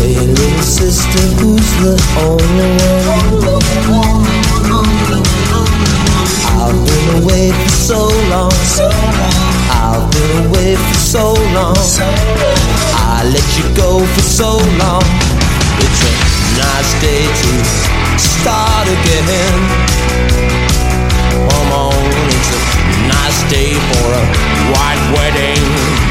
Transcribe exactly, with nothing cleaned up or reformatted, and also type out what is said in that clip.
Hey, little sister, who's the only one? I've been away for so long. I've been away for so long. I let you go for so long. It's a nice day to start again. Come on, it's a nice day for a white wedding.